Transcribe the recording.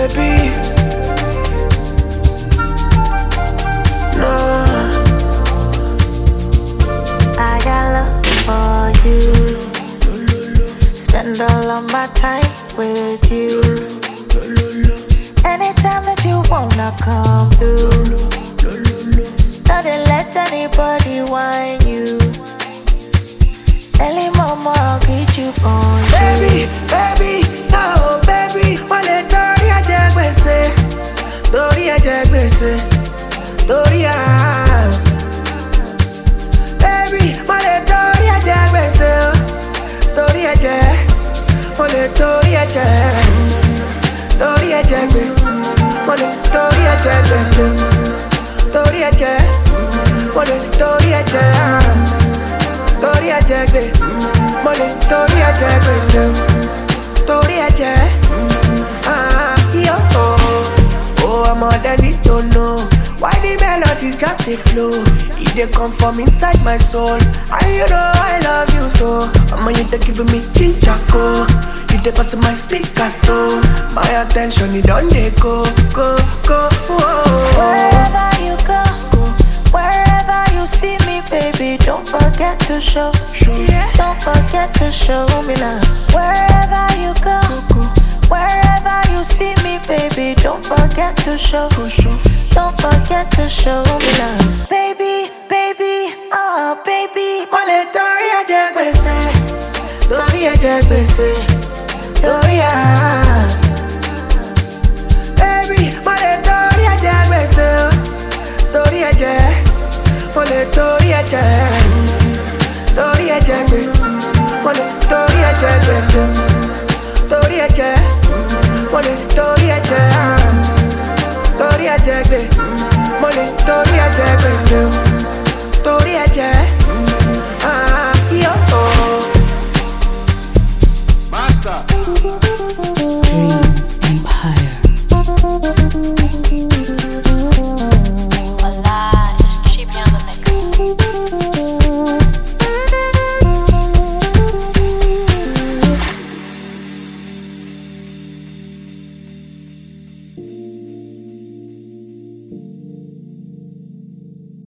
baby. No, I got love for you. Spend all of my time with you. Anytime that you wanna come through, don't let anybody whine you. Early mama, I'll get you on you. baby, baby, no, baby. Wale tori aje gbese, tori aje gbese, tori a. Baby, wale tori aje gbese, tori aje, wale tori aje, tori aje gbese, wale tori aje gbese, tori aje, wale tori aje. Tori aje gbe, mo le tori aje gbese, tori aje, yo. Oh, ọmọdé need to know why the melodies just dey flow. E dey come from inside my soul, and you know I love you so. Omo, you dey give me ginger go, you dey pass my speaker so. My attention e don dey go, go, go. Wherever you go, wherever you see me, baby, don't forget to show. Don't forget to show me love. Wherever you go, wherever you see me, baby, don't forget to show. Don't forget to show me love. Baby, baby, oh baby. Wale tori aje gbese, tori aje gbese, tori a. Baby, wale tori aje gbese, tori aje, wale tori aje.